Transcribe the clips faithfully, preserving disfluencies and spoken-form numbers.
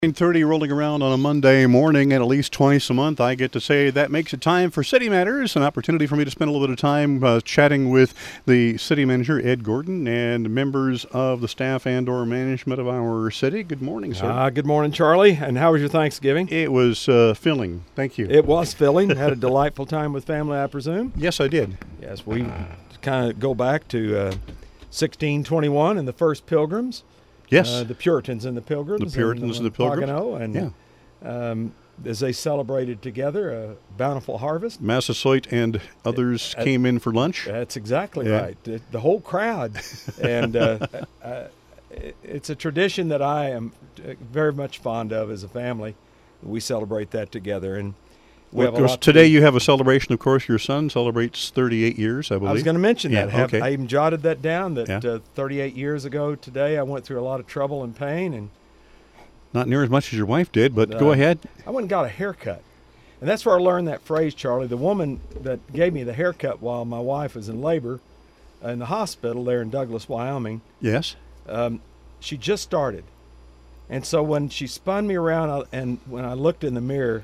nine thirty rolling around on a Monday morning, and at least twice a month I get to say that makes it time for City Matters, an opportunity for me to spend a little bit of time uh, chatting with the city manager, Ed Gordon, and members of the staff and or management of our city. Good morning, sir. Uh, good morning, Charlie. And how was your Thanksgiving? It was uh, filling. Thank you. It was filling. Had a delightful time with family, I presume? Yes, I did. Yes, we kind of go back to uh, sixteen twenty-one and the first Pilgrims. Yes. Uh, the Puritans and the Pilgrims. The Puritans and the Pilgrims. Pocono, and yeah. um, as they celebrated together a bountiful harvest. Massasoit and others uh, came in for lunch. That's exactly yeah. right. The, the whole crowd. and uh, uh, it, it's a tradition that I am very much fond of as a family. We celebrate that together. And we well, have of a course, lot today to you have a celebration. Of course, your son celebrates thirty-eight years, I believe. I was going to mention yeah, that. Have, okay. I even jotted that down, that yeah. uh, thirty-eight years ago today I went through a lot of trouble and pain. and Not near as much as your wife did, but uh, go ahead. I went and got a haircut. And that's where I learned that phrase, Charlie. The woman that gave me the haircut while my wife was in labor in the hospital there in Douglas, Wyoming, Yes. um, she just started. And so when she spun me around I, and when I looked in the mirror,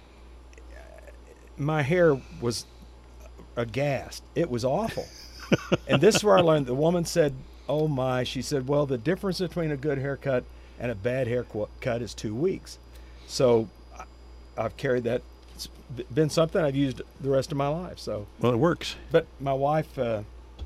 my hair was aghast. It was awful. And this is where I learned. The woman said, oh my, she said, well, the difference between a good haircut and a bad haircut is two weeks. So I've carried that. It's been something I've used the rest of my life. So Well, it works. But my wife, uh,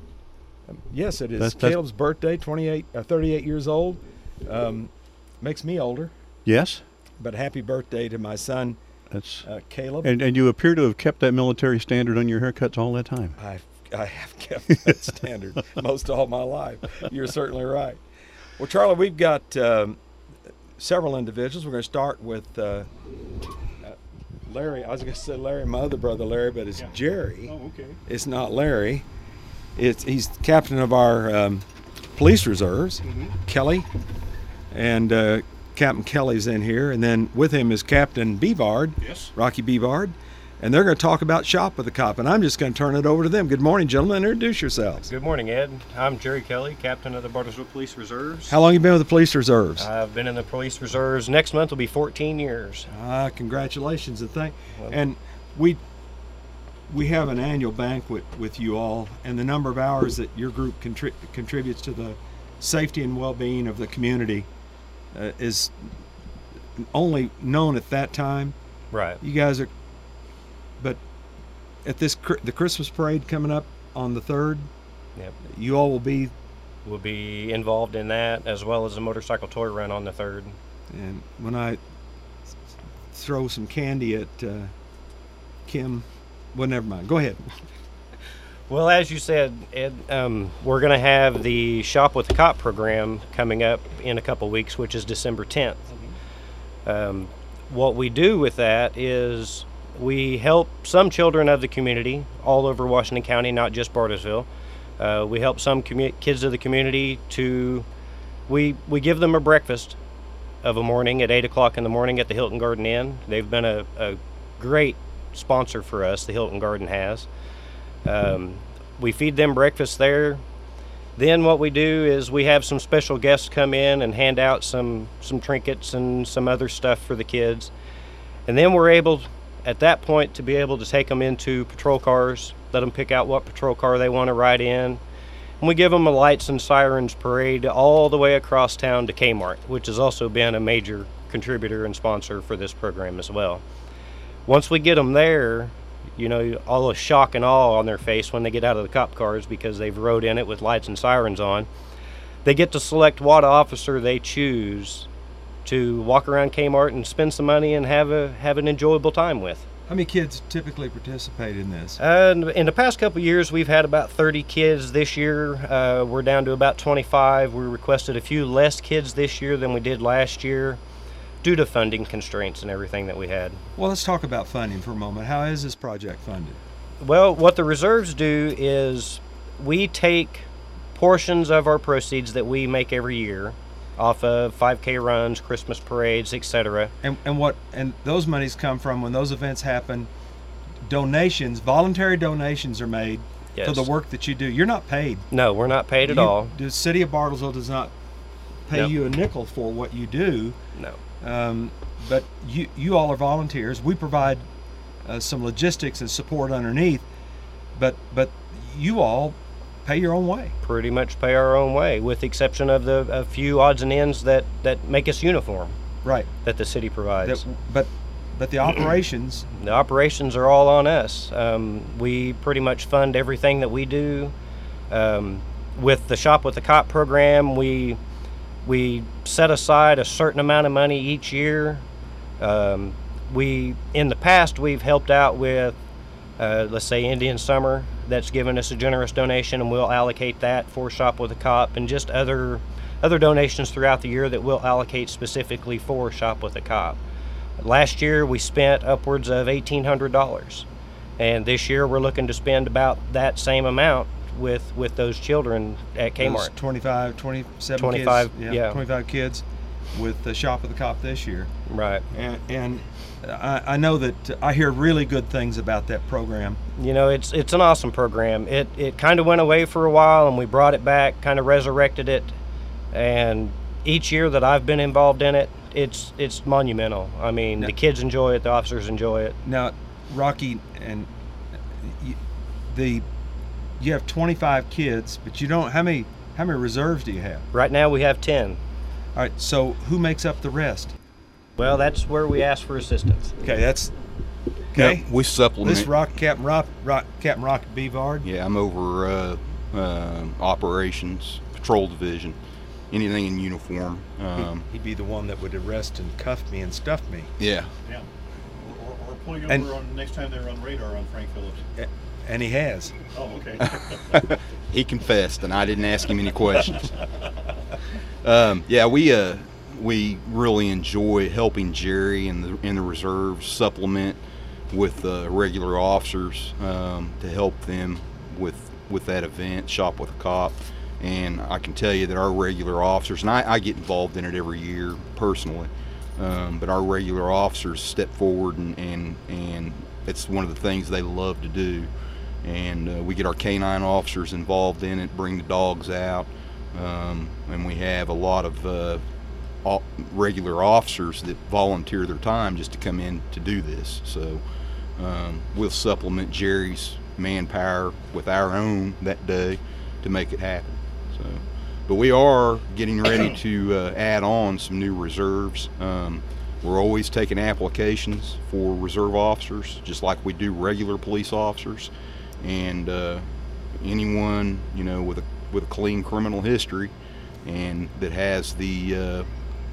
yes, it is. That's, that's, Caleb's birthday, twenty-eight, uh, thirty-eight years old. Um, makes me older. Yes. But happy birthday to my son, That's uh, Caleb. and, and you appear to have kept that military standard on your haircuts all that time. I I have kept that standard most all my life. You're certainly right. Well, Charlie, we've got um, several individuals. We're going to start with uh, uh, Larry. I was going to say Larry, my other brother Larry, but it's yeah. Jerry. Oh, okay. It's not Larry. It's he's captain of our um, police reserves, Mm-hmm. Kelly, and uh, Captain Kelly's in here, and then with him is Captain Beavard, Yes. Rocky Beavard, and they're going to talk about Shop with a Cop, and I'm just going to turn it over to them. Good morning, gentlemen. Introduce yourselves. Good morning, Ed. I'm Jerry Kelly, captain of the Bartlesville Police Reserves. How long you been with the police reserves? I've been in the police reserves. Next month will be fourteen years. Ah, congratulations and thank. And we we have an annual banquet with you all, and the number of hours that your group contri- contributes to the safety and well-being of the community uh, is only known at that time. Right. You guys are, but at this the Christmas parade coming up on the third, Yep. you all will be. We'll be involved in that, as well as a motorcycle toy run on the third. And when I throw some candy at uh, Kim, well, never mind. Go ahead. Well, as you said, Ed, um, we're going to have the Shop with the Cop program coming up in a couple weeks, which is December tenth. Um, what we do with that is we help some children of the community all over Washington County, not just Bartlesville. Uh, we help some commu- kids of the community to, we, we give them a breakfast of a morning at eight o'clock in the morning at the Hilton Garden Inn. They've been a, a great sponsor for us, the Hilton Garden has. Um, we feed them breakfast there. Then what we do is we have some special guests come in and hand out some, some trinkets and some other stuff for the kids. And then we're able, at that point, to be able to take them into patrol cars, let them pick out what patrol car they want to ride in. And we give them a lights and sirens parade all the way across town to Kmart, which has also been a major contributor and sponsor for this program as well. Once we get them there, you know, all the shock and awe on their face when they get out of the cop cars because they've rode in it with lights and sirens on. They get to select what officer they choose to walk around Kmart and spend some money and have a have an enjoyable time with. How many kids typically participate in this? Uh, in the past couple of years, we've had about thirty kids. This year, uh, we're down to about twenty-five. We requested a few less kids this year than we did last year, due to funding constraints and everything that we had. Well, let's talk about funding for a moment. How is this project funded? Well, what the reserves do is we take portions of our proceeds that we make every year off of five K runs, Christmas parades, et cetera. And and what and those monies come from when those events happen. Donations, voluntary donations are made Yes. for the work that you do. You're not paid. No, we're not paid at You- all. The city of Bartlesville does not pay No. you a nickel for what you do. No. Um, but you you all are volunteers. We provide uh, some logistics and support underneath, but but you all pay your own way. Pretty much pay our own way, with the exception of the a few odds and ends that, that make us uniform, Right. that the city provides. That, but but the operations. The operations are all on us. Um, we pretty much fund everything that we do. Um, with the Shop with the Cop program, we we set aside a certain amount of money each year. Um, we in the past we've helped out with, uh, let's say, Indian Summer. That's given us a generous donation, and we'll allocate that for Shop with a Cop, and just other other donations throughout the year that we'll allocate specifically for Shop with a Cop. Last year we spent upwards of eighteen hundred dollars, and this year we're looking to spend about that same amount with with those children at Kmart. Those twenty-five, twenty-seven twenty-five, kids. yeah. twenty-five kids with the Shop with the Cop this year. Right. And, and I, I know that I hear really good things about that program. You know, it's it's an awesome program. It it kind of went away for a while, and we brought it back, kind of resurrected it, and each year that I've been involved in it, it's it's monumental. I mean, Now, the kids enjoy it, the officers enjoy it. Now, Rocky, and you, the you have twenty-five kids, but you don't. How many how many reserves do you have? Right now we have ten. All right. So who makes up the rest? Well, that's where we ask for assistance. Okay, that's okay. Yeah, we supplement. This Rock Captain Rock, Rock Captain Rock Bevard. Yeah, I'm over uh, uh, operations, patrol division, anything in uniform. Um, He'd be the one that would arrest and cuff me and stuff me. yeah, Yeah. Or, or pulling over And- on next time they're on radar on Frank Phillips. And he has. Oh, okay. he confessed, and I didn't ask him any questions. Um, yeah, we uh, we really enjoy helping Jerry and the in the reserves supplement with uh, regular officers um, to help them with with that event, Shop with a Cop. And I can tell you that our regular officers, and I, I get involved in it every year personally, um, but our regular officers step forward and, and, and it's one of the things they love to do. And uh, we get our canine officers involved in it, bring the dogs out, um, and we have a lot of uh, all, regular officers that volunteer their time just to come in to do this. So um, we'll supplement Jerry's manpower with our own that day to make it happen. So, but we are getting ready to uh, add on some new reserves. Um, we're always taking applications for reserve officers, just like we do regular police officers. And uh, anyone, you know, with a with a clean criminal history and that has the uh,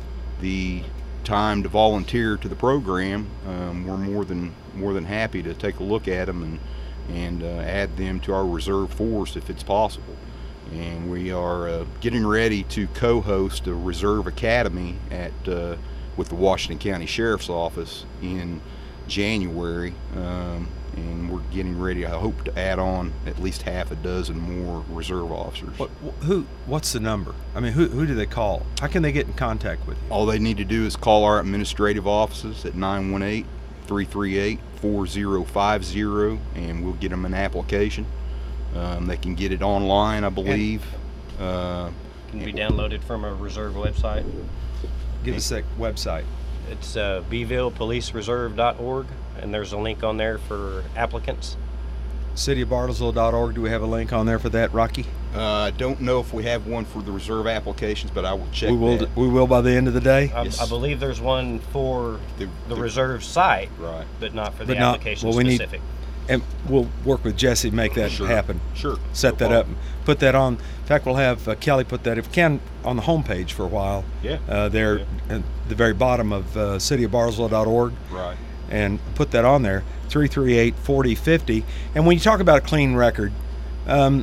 the time to volunteer to the program, um, we're more than more than happy to take a look at them and and uh, add them to our reserve force if it's possible. And we are uh, getting ready to co-host a reserve academy at uh, with the Washington County Sheriff's Office in January, um, and we're getting ready. I hope to add on at least half a dozen more reserve officers. What, who? What's the number? I mean, who who do they call? How can they get in contact with you? All they need to do is call our administrative offices at nine one eight, three three eight, four zero five zero, and we'll get them an application. Um, they can get it online, I believe. Uh, Can be downloaded from a reserve website. Give us that website. It's uh, beeville police reserve dot org, and there's a link on there for applicants. city of bartlesville dot org. Do we have a link on there for that, Rocky? uh, I don't know if we have one for the reserve applications, but I will check We will. that. We will by the end of the day. I, Yes. I believe there's one for The- the, the- reserve site, Right. but not for the But not- application well, we need- specific. And we'll work with Jesse to make that Sure. happen. Sure. Set No that problem. up. Put that on. In fact, we'll have uh, Kelly put that, if we can, on the homepage for a while. Yeah. Uh, there at the very bottom of uh, city of bartlesville dot org. Right. And put that on there, three three eight, four zero five zero. And when you talk about a clean record, um,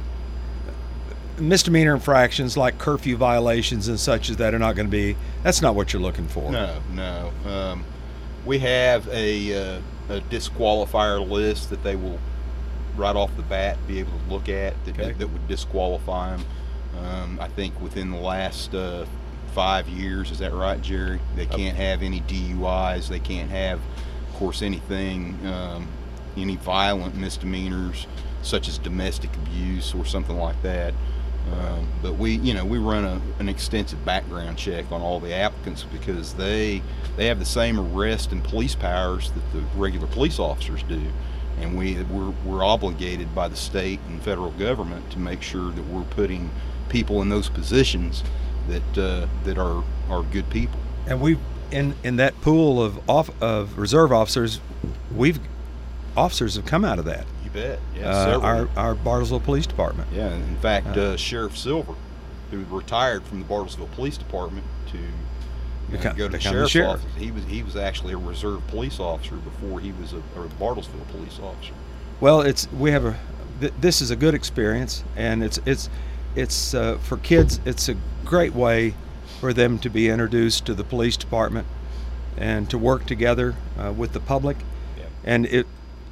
misdemeanor infractions like curfew violations and such as that are not going to be, that's not what you're looking for. No, no. Um, we have a, uh, a disqualifier list that they will, right off the bat, be able to look at that, Okay. that would disqualify them. Um, I think within the last uh, five years, is that right, Jerry? They can't have any D U Is. They can't have, of course, anything, um, any violent misdemeanors such as domestic abuse or something like that. Um, but we, you know, we run a, an extensive background check on all the applicants because they they have the same arrest and police powers that the regular police officers do, and we we're, we're obligated by the state and federal government to make sure that we're putting people in those positions that uh, that are are good people. And we in in that pool of off of reserve officers, we've officers have come out of that. You bet. Yeah, Uh, several. our our Bartlesville Police Department. Yeah, in fact, Uh, uh, Sheriff Silver, who retired from the Bartlesville Police Department to uh, Become- go to the become the sheriff's sheriff. office, he was he was actually a reserve police officer before he was a, a Bartlesville police officer. Well, it's we have a th- this is a good experience, and it's it's it's uh, for kids. It's a great way for them to be introduced to the police department and to work together uh, with the public. Yep. And it,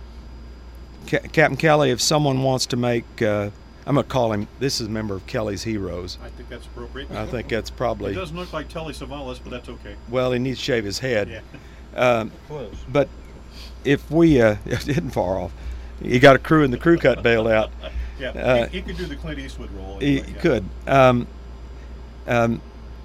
Ca- Captain Kelly, if someone wants to make, uh, I'm gonna call him. This is a member of Kelly's Heroes. I think that's appropriate. I think that's It probably doesn't look like Telly Savalas, but that's okay. well. He needs to shave his head. Yeah. Um, Close. But if we, uh, it isn't far off. You got a crew and the crew cut bailed out. Yeah, Uh, he, he could do the Clint Eastwood role. You anyway, yeah. could. Um, um,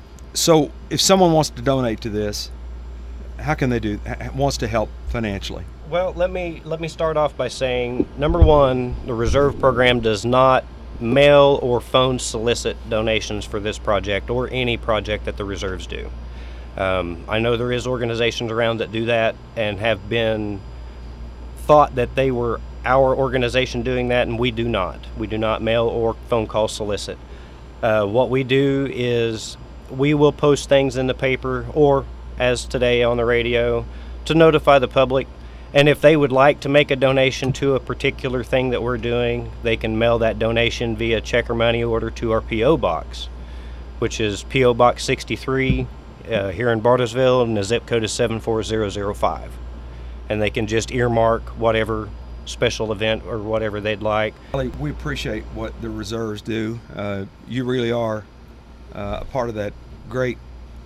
so if someone wants to donate to this, how can they do? h- Wants to help financially? Well, let me let me start off by saying, number one, the reserve program does not mail or phone solicit donations for this project or any project that the reserves do. Um, I know there is organizations around that do that and have been thought that they were our organization doing that, and we do not. We do not mail or phone call solicit. Uh, what we do is we will post things in the paper or, as today, on the radio to notify the public. And if they would like to make a donation to a particular thing that we're doing, they can mail that donation via check or money order to our P O box, which is P O Box sixty-three uh, here in Bartlesville, and the zip code is seven four zero zero five. And they can just earmark whatever special event or whatever they'd like. Kelly, we appreciate what the reserves do. Uh, you really are uh, a part of that great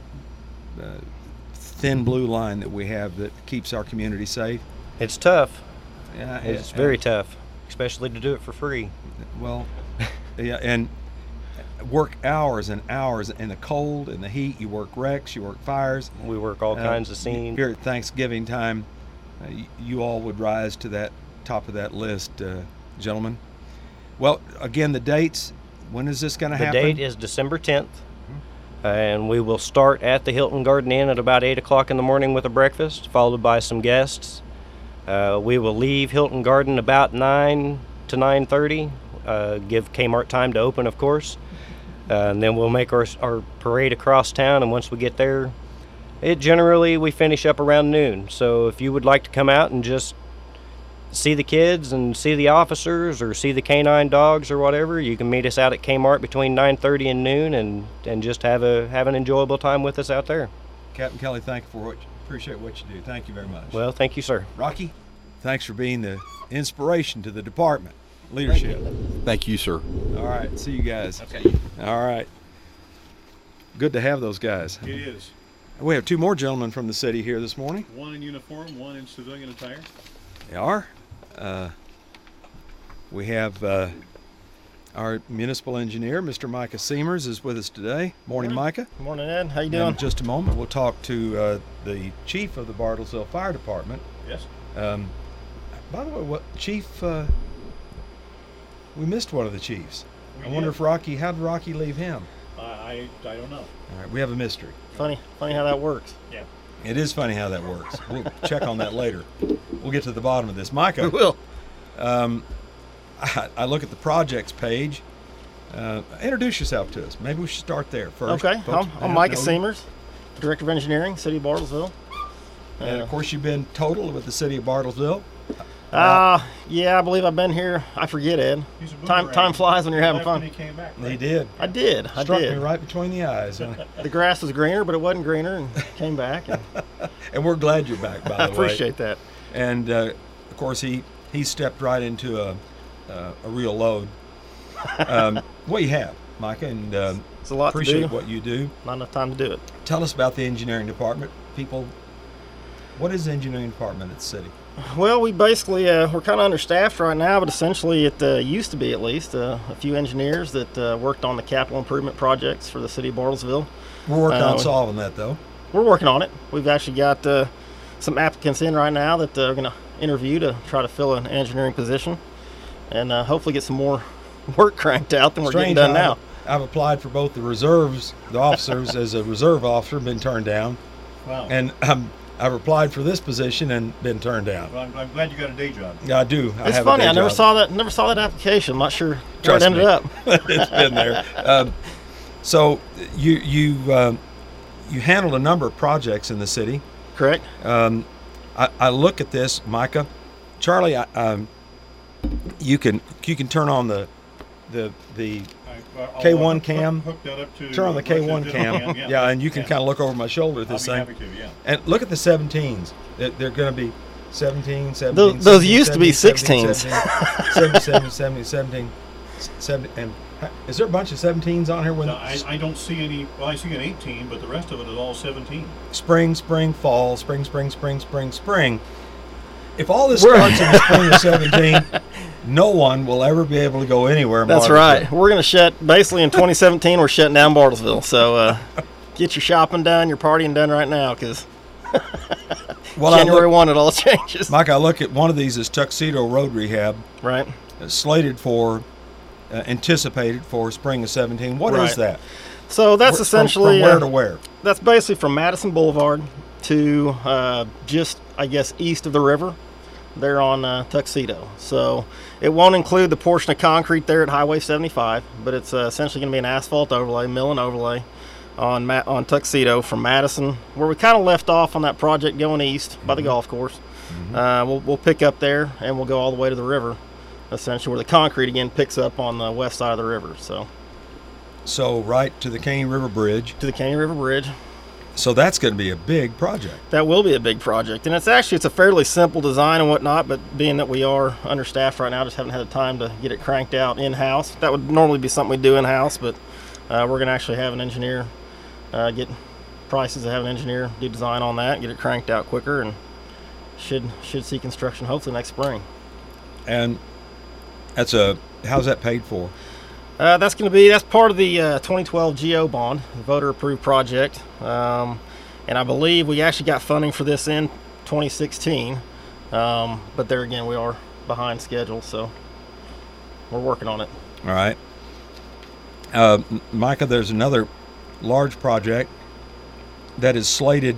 uh, thin blue line that we have that keeps our community safe. It's tough. Yeah, It's yeah, very yeah. tough, especially to do it for free. Well, yeah, and work hours and hours in the cold and the heat. You work wrecks, you work fires. We work all Uh, kinds of scenes. Here at Thanksgiving time, uh, y- you all would rise to that top of that list, uh, gentlemen. Well, again, the dates. When is this going to The happen? date is December tenth, and we will start at the Hilton Garden Inn at about eight o'clock in the morning with a breakfast, followed by some guests. Uh, we will leave Hilton Garden about nine to nine thirty, uh, give Kmart time to open, of course. Uh, and then we'll make our, our parade across town, and once we get there, it generally, we finish up around noon. So if you would like to come out and just see the kids and see the officers or see the canine dogs or whatever, you can meet us out at Kmart between nine thirty and noon and, and just have a have an enjoyable time with us out there. Captain Kelly, thank you for what you, appreciate what you do. Thank you very much. Well, thank you, sir. Rocky, thanks for being the inspiration to the department leadership. Thank you, sir. All right, see you guys. Okay. All right. Good to have those guys. It is. We have two more gentlemen from the city here this morning. One in uniform, one in civilian attire. They are. Uh, we have uh, our municipal engineer, Mister Micah Seamers, is with us today. Morning, Micah. Good morning, Ed. How you And doing? in just a moment, we'll talk to uh, the chief of the Bartlesville Fire Department. Yes. Um, by the way, what chief? Uh, we missed one of the chiefs. We I wonder did. if Rocky. How did Rocky leave him? I, I I don't know. All right, we have a mystery. Funny, funny how that works. Yeah. It is funny how that works. We'll check on that later. We'll get to the bottom of this. Micah. will. Um, I, I look at the projects page. Uh, introduce yourself to us. Maybe we should start there first. Okay, Folks I'm, may I'm not Micah know you. Seamers, Director of Engineering, City of Bartlesville. And Uh, of course, you've been total with the city of Bartlesville. Uh, yeah, I believe I've been here. I forget, Ed. He's a Time boomerang. time flies when you're having Left fun. and he came back. He right? did. I did. I Struck did. me right between the eyes. huh? The grass was greener, but it wasn't greener, and came back. And And we're glad you're back, by I the way. appreciate that. And uh, of course, he he stepped right into a uh, a real load. Um, what do you have, Micah? And um, It's a lot to appreciate do. what you do. Not enough time to do it. Tell us about the engineering department. People What is the engineering department at the city? Well, we basically uh, we're kind of understaffed right now, but essentially it uh, used to be at least uh, a few engineers that uh, worked on the capital improvement projects for the city of Bartlesville. We're working Uh, on solving that, though. We're working on it. We've actually got uh, some applicants in right now that uh, are going to interview to try to fill an engineering position, and uh, hopefully get some more work cranked out than we're Strange, getting done I've- now. I've applied for both the reserves, the officers as a reserve officer, been turned down, Wow. and um, I've applied for this position and been turned down. Well, I'm, I'm glad you got a day job. I do. I It's have funny. A day I never job. saw that. Never saw that application. I'm not sure where Trust it ended me. up. It's been there. Um, so you you um, you handled a number of projects in the city. Correct. Um, I, I look at this, Micah, Charlie. I, um, you can you can turn on the the the K one cam. Hook that up to turn on the K one cam. Yeah, and you can kind of look over my shoulder at this I'll thing. be happy to, yeah. And look at the seventeens. They're, they're going to be seventeen, seventeen. Those- those seventeen, used to be seventeen, sixteens. seventeen, seventeen, seventeen, seventeen, seventeen, and is there a bunch of seventeens on here? When No, I, I don't see any. Well, I see an eighteen, but the rest of it is all seventeen. spring, spring, fall, spring, spring, spring, spring, spring. If all this We're- starts in the spring of seventeen, no one will ever be able to go anywhere in That's Bartlesville. right. We're going to shut, basically in twenty seventeen, we're shutting down Bartlesville. So uh, get your shopping done, your partying done right now, because Well, I January look, first it all changes. Mike, I look at one of these as Tuxedo Road Rehab, Right. uh, slated for, uh, anticipated for spring of seventeen. What is Right. that? So that's Where- from- essentially from where uh, to where? that's basically from Madison Boulevard to uh, just, I guess, east of the river. They're on uh, Tuxedo. So it won't include the portion of concrete there at Highway seventy-five, but it's uh, essentially going to be an asphalt overlay, mill and overlay on Ma- on Tuxedo from Madison, where we kind of left off on that project going east by the golf course. Uh, we'll, we'll pick up there and we'll go all the way to the river, essentially, where the concrete again picks up on the west side of the river. So So right to the Caney River Bridge. to the Caney River Bridge. So that's going to be a big project. That will be a big project, and it's actually it's a fairly simple design and whatnot. But being that we are understaffed right now, just haven't had the time to get it cranked out in house. That would normally be something we do in house, but uh, we're going to actually have an engineer uh, get prices to have an engineer do design on that, get it cranked out quicker, and should should see construction hopefully next spring. And that's a, how's that paid for? Uh, that's going to be that's part of the uh, twenty twelve G O bond, the voter approved project, um, and I believe we actually got funding for this in twenty sixteen. Um, but there again, we are behind schedule, so we're working on it. All right. Uh, M- Micah, there's another large project that is slated,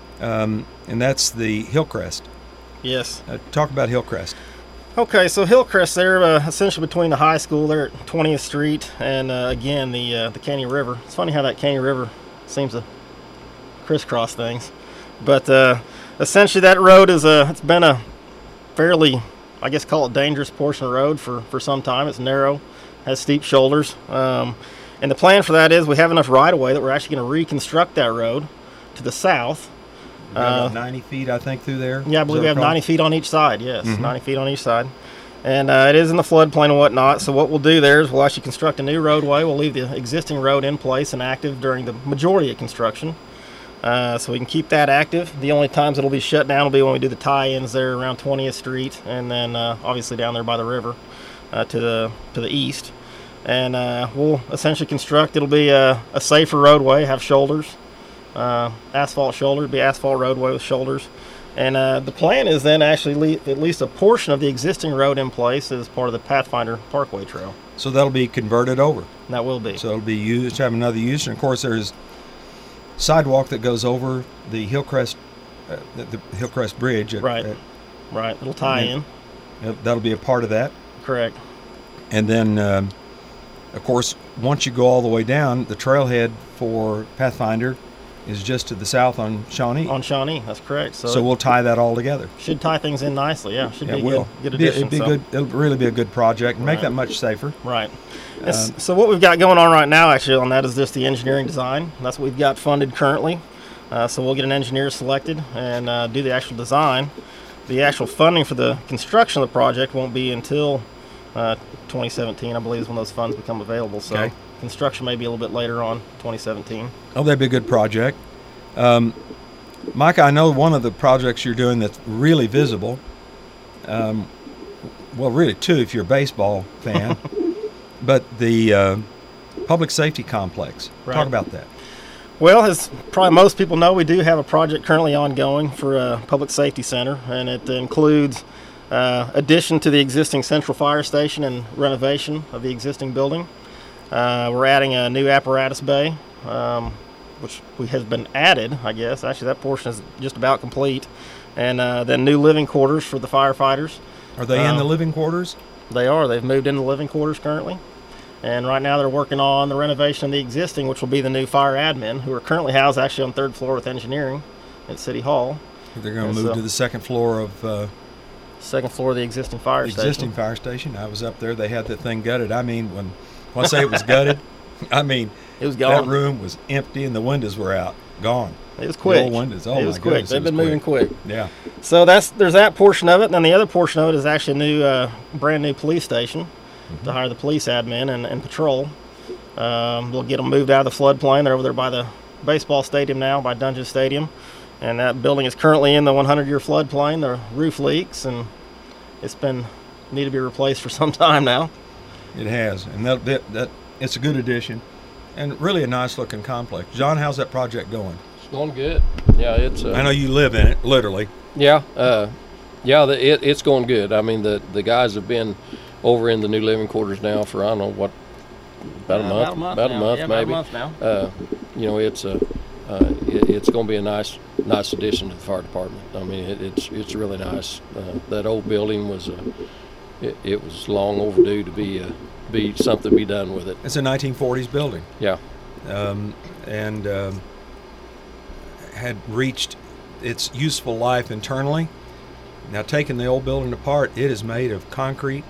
um, and that's the Hillcrest. Yes. Uh, talk about Hillcrest. Okay, so Hillcrest, they're uh, essentially between the high school there at twentieth Street and uh, again the uh, the Caney River. It's funny how that Caney River seems to crisscross things, but uh, essentially that road is a it's been a fairly, I guess, call it dangerous portion of road for for some time. It's narrow, has steep shoulders, um, and the plan for that is we have enough right of way that we're actually going to reconstruct that road to the south. We've got about Uh, ninety feet, I think, through there. Yeah, I Is believe that we have correct? ninety feet on each side. Yes, Mhm. ninety feet on each side, and uh, it is in the floodplain and whatnot. So what we'll do there is we'll actually construct a new roadway. We'll leave the existing road in place and active during the majority of construction, uh, so we can keep that active. The only times it'll be shut down will be when we do the tie-ins there around twentieth Street, and then uh, obviously down there by the river uh, to the to the east. And uh, we'll essentially construct. It'll be a, a safer roadway, have shoulders. Uh, asphalt shoulder, be asphalt roadway with shoulders, and uh, the plan is then actually leave at least a portion of the existing road in place as part of the Pathfinder Parkway Trail. So that'll be converted over. And that will be So it'll be used, have another use. And of course, there's sidewalk that goes over the Hillcrest, uh, the, the Hillcrest Bridge. At, Right. at- right. It'll tie in. uh, that'll be a part of that. Correct. And then, um, of course, once you go all the way down, the trailhead for Pathfinder is just to the south on Shawnee. On Shawnee, that's correct. So, so it we'll tie that all together. should tie things in nicely. Yeah, should Yeah, be it a will. good, good Be- addition. It'd be so. good. It'll really be a good project and make Right. that much safer. Right. It's- Um, so what we've got going on right now, actually, on that is just the engineering design. That's what we've got funded currently. Uh, so we'll get an engineer selected and uh, do the actual design. The actual funding for the construction of the project won't be until uh, twenty seventeen, I believe, is when those funds become available. So Okay. construction may be a little bit later on, twenty seventeen. Oh, that'd be a good project. Um, Mike, I know one of the projects you're doing that's really visible. Um, well, really two if you're a baseball fan, but the uh, public safety complex. Right. Talk about that. Well, as probably most people know, we do have a project currently ongoing for a public safety center, and it includes uh, addition to the existing central fire station and renovation of the existing building. Uh, we're adding a new apparatus bay, um, which we has been added, I guess. Actually, that portion is just about complete. And uh, then new living quarters for the firefighters. Are they in Um, the living quarters? They are. They've moved into living quarters currently. And right now they're working on the renovation of the existing, which will be the new fire admin, who are currently housed actually on third floor with engineering at City Hall. They're going and to move so- to the second floor of uh, Second floor of the existing fire the station. existing fire station. I was up there. They had that thing gutted. I mean, when, when I say it was gutted, I mean, It was that gone. room was empty and the windows were out. Gone. It was The quick. old windows. Oh, it my was quick. goodness, it They've was been moving quick. Yeah. So that's there's that portion of it, and then the other portion of it is actually a new, uh, brand new police station Mm-hmm. to hire the police admin and, and patrol. Um, we'll get them moved out of the floodplain. They're over there by the baseball stadium now, by Dungeon Stadium, and that building is currently in the hundred year floodplain. The roof leaks, and it's been need to be replaced for some time now. It has, and that, that that it's a good addition, and really a nice looking complex. John, how's that project going? It's going good. Yeah, it's. Uh, I know you live in it, literally. Yeah, uh, yeah, the, it, it's going good. I mean, the the guys have been over in the new living quarters now for I don't know what, about a Uh, month, about a month about a now. month Yeah, about a maybe. month now. Uh, you know, it's a, uh, it, it's going to be a nice nice addition to the fire department. I mean, it, it's it's really nice. Uh, that old building was a, it, it was long overdue to be a, be something to be done with it. It's a nineteen forties building, Yeah. um, and um, had reached its useful life internally. Now, taking the old building apart, it is made of concrete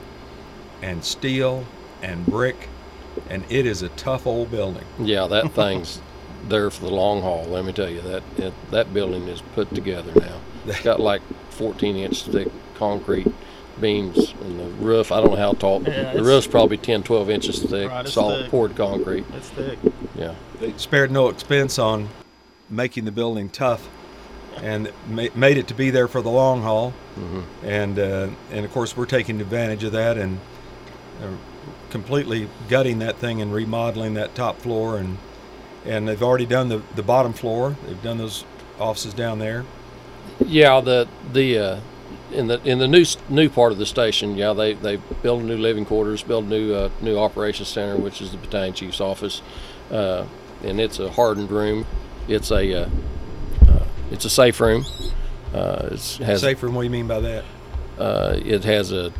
and steel and brick, and it is a tough old building. Yeah, that thing's there for the long haul. Let me tell you that it, that building is put together now. It's got like fourteen inch thick concrete beams, and the roof. I don't know how tall. Yeah, the it's- roof's probably ten, twelve inches thick, Right, it's solid thick. poured concrete. It's thick. Yeah, They spared no expense on making the building tough, and ma- made it to be there for the long haul. Mhm. And uh, and of course we're taking advantage of that and uh, completely gutting that thing and remodeling that top floor, and and they've already done the, the bottom floor. They've done those offices down there. yeah. The the uh, in the in the new s- new part of the station, yeah, they they built a new living quarters, built a new uh, new operations center, which is the battalion chief's office, uh, and it's a hardened room. It's a uh, uh, it's a safe room. Uh, it's has Safe room, what do you mean by that? uh, it has a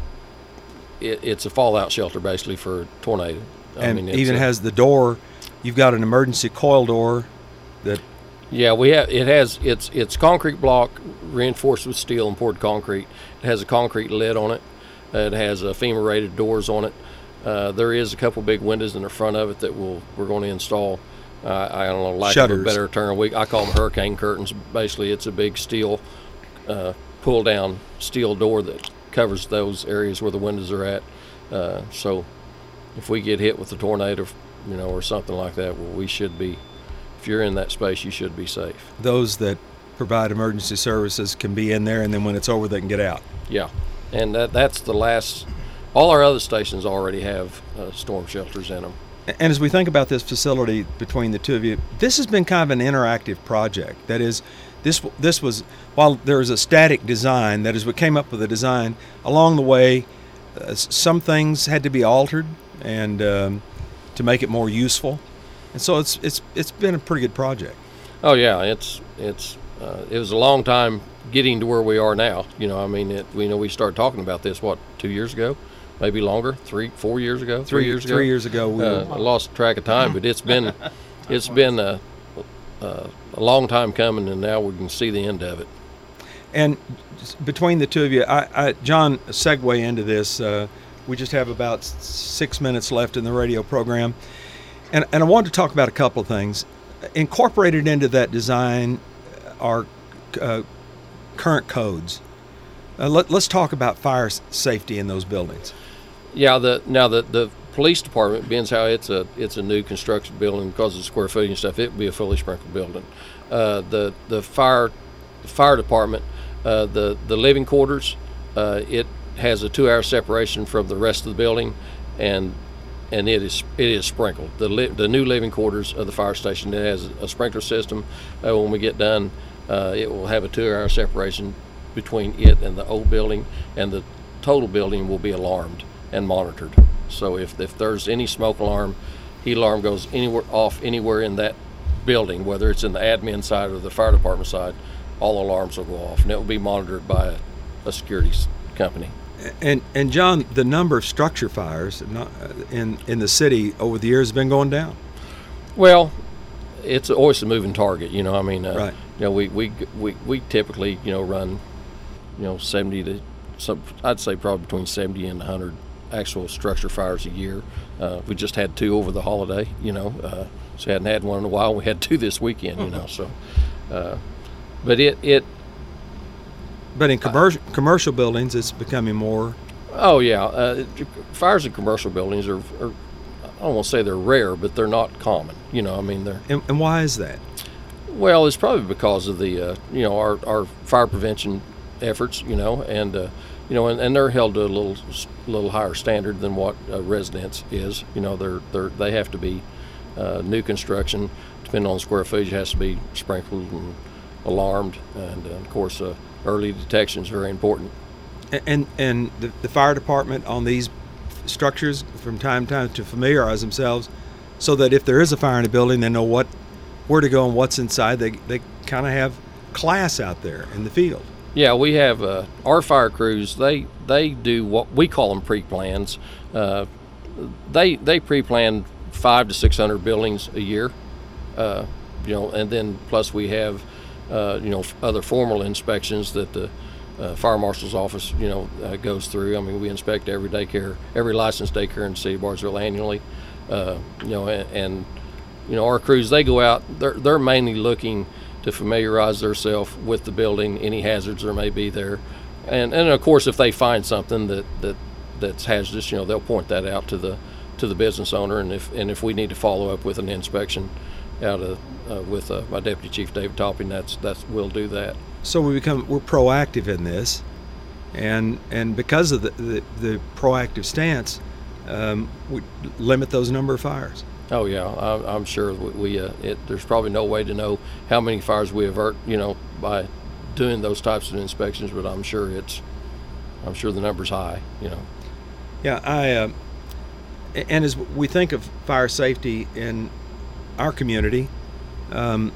it, it's a fallout shelter basically for tornado. I And mean, it's even a- has the door. You've got an emergency coil door that yeah, we have it has it's it's concrete block reinforced with steel and poured concrete. It has a concrete lid on it. Uh, it has a FEMA rated doors on it. Uh, there is a couple big windows in the front of it that we'll we're going to install. Uh, I don't know, lack Shutters. of a better term. We I call them hurricane curtains. Basically, it's a big steel uh, pull down steel door that covers those areas where the windows are at. Uh, so if we get hit with a tornado, you know, or something like that, well, we should be. If you're in that space, you should be safe. those that provide emergency services can be in there, and then when it's over, they can get out. Yeah, and that that's the last. All our other stations already have uh, storm shelters in them. And as we think about this facility between the two of you, this has been kind of an interactive project. That is, this this was, while there was a static design, that is, we came up with a design, along the way, uh, s- some things had to be altered and um, to make it more useful. And so it's it's it's been a pretty good project. Oh yeah, it's it's uh, it was a long time getting to where we are now. You know, I mean, it, we know we started talking about this what two years ago, maybe longer, three, four years ago, three, years ago. Three years ago, we Uh, were, I lost track of time, but it's been it's been a, a a long time coming, and now we can see the end of it. and s- between the two of you, I, I John, segue into this. Uh, we just have about s- six minutes left in the radio program. And, and I wanted to talk about a couple of things. Incorporated into that design are uh, current codes. Uh, let, let's talk about fire s- safety in those buildings. Yeah, the now the the police department, being how it's a it's a new construction building because of the square footage and stuff, it would be a fully sprinkled building. Uh, the the fire fire department, uh, the the living quarters, uh, it has a two-hour separation from the rest of the building, and and it is it is sprinkled. The li- the new living quarters of the fire station, it has a sprinkler system. Uh, when we get done, uh, it will have a two-hour separation between it and the old building, and the total building will be alarmed and monitored. So if if there's any smoke alarm, heat alarm goes anywhere off anywhere in that building, whether it's in the admin side or the fire department side, all alarms will go off, and it will be monitored by a, a security s- company. And and John, the number of structure fires not, in in the city over the years has been going down. Well, it's always a moving target, you know. I mean, uh, Right. you know, we, we we we typically, you know, run, you know, seventy to some. I'd say probably between seventy and one hundred actual structure fires a year. Uh, we just had two over the holiday, you know, uh, so we hadn't had one in a while. We had two this weekend, you know. So, uh, but it it. But in commercial commercial buildings, it's becoming more. Oh yeah, uh, fires in commercial buildings are, are. I don't want to say they're rare, but they're not common. You know, I mean, they're. And, and why is that? Well, it's probably because of the, uh, you know, our, our fire prevention efforts, you know, and, uh, you know, and, and they're held to a little little higher standard than what a residence is. You know, they're, they're, they have to be uh, new construction, depending on the square footage, it has to be sprinkled and alarmed. And, uh, of course, uh, early detection is very important. And and, and the, the fire department on these structures from time to time to familiarize themselves so that if there is a fire in a building, they know what where to go and what's inside. They they kind of have class out there in the field. Yeah, we have uh, our fire crews. They they do what we call them pre-plans. Uh, they they pre-plan five to six hundred buildings a year, uh, you know, and then plus we have uh, you know other formal inspections that the uh, fire marshal's office you know uh, goes through. I mean, we inspect every daycare, every licensed daycare in the city of Bartlesville annually. Uh, you know, and, and you know our crews, they go out. They're they're mainly looking to familiarize themselves with the building, any hazards there may be there, and and of course if they find something that, that that's hazardous, you know, they'll point that out to the to the business owner, and if and if we need to follow up with an inspection out of uh, with uh, my deputy chief David Topping, that's that's we'll do that. So we become we're proactive in this, and and because of the the, the proactive stance, um, we limit those number of fires. Oh yeah, I, I'm sure we, we uh, it, there's probably no way to know how many fires we avert, you know, by doing those types of inspections. But I'm sure it's, I'm sure the number's high, you know. Yeah, I. Uh, and as we think of fire safety in our community, um,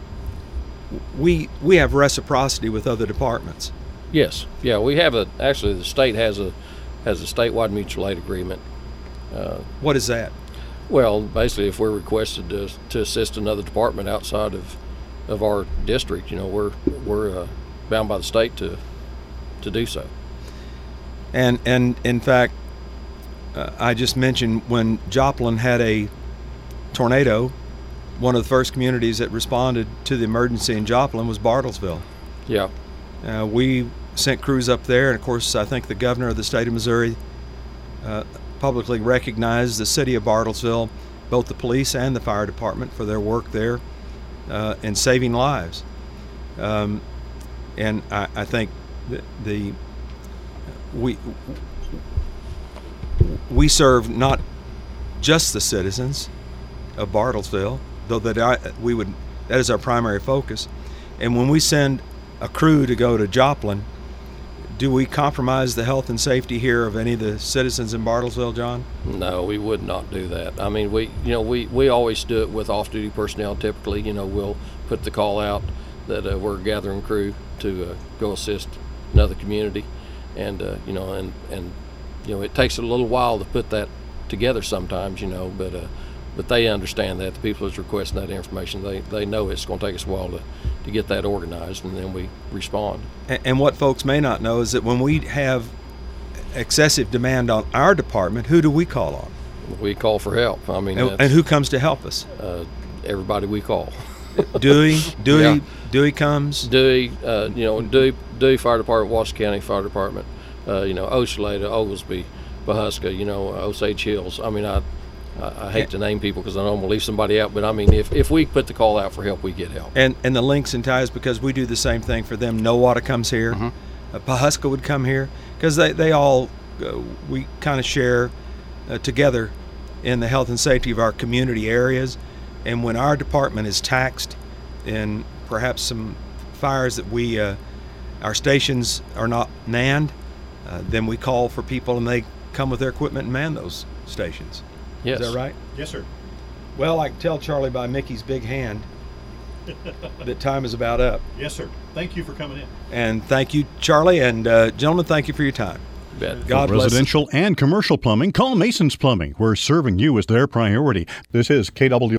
we we have reciprocity with other departments. Yes, yeah, we have a actually the state has a has a statewide mutual aid agreement. Uh, What is that? Well, basically, if we're requested to to assist another department outside of of our district, you know, we're we're uh, bound by the state to to do so. And and in fact, uh, I just mentioned when Joplin had a tornado, one of the first communities that responded to the emergency in Joplin was Bartlesville. Yeah. Uh, we sent crews up there, and of course, I think the governor of the state of Missouri uh, publicly recognized the city of Bartlesville, both the police and the fire department, for their work there uh, in saving lives. Um, and I, I think the, the we we serve not just the citizens of Bartlesville, though that I, we would that is our primary focus. And when we send a crew to go to Joplin, do we compromise the health and safety here of any of the citizens in Bartlesville, John? No, we would not do that. I mean, we you know we, we always do it with off-duty personnel. Typically, you know, we'll put the call out that uh, we're a gathering crew to uh, go assist another community, and uh, you know, and and you know, it takes a little while to put that together sometimes, you know, but uh, but they understand that the people that's requesting that information, they they know it's going to take us a while to to get that organized, and then we respond. And, and what folks may not know is that when we have excessive demand on our department, who do we call on? We call for help. I mean, And, and who comes to help us? uh, everybody we call. Dewey, Dewey, Yeah. Dewey comes. Dewey, uh, you know, Dewey, Dewey Fire Department, Washington County Fire Department, uh, you know, Oshaleta, Oglesby, Bahuska, you know, Osage Hills. I mean, I, I, I hate to name people because I know I'm gonna leave somebody out, but I mean, if, if we put the call out for help, we get help. And and the links and ties, because we do the same thing for them. No Water comes here. Mm-hmm. Uh, Pawhuska would come here because they, they all, uh, we kind of share uh, together in the health and safety of our community areas. And when our department is taxed in perhaps some fires that we, uh, our stations are not manned, uh, then we call for people and they come with their equipment and man those stations. Yes. Is that right? Yes, sir. Well, I can tell Charlie by Mickey's big hand that time is about up. Yes, sir. Thank you for coming in. And thank you, Charlie. And uh, gentlemen, thank you for your time. You bet. God bless. Residential and commercial plumbing, call Mason's Plumbing. We're serving you as their priority. This is K W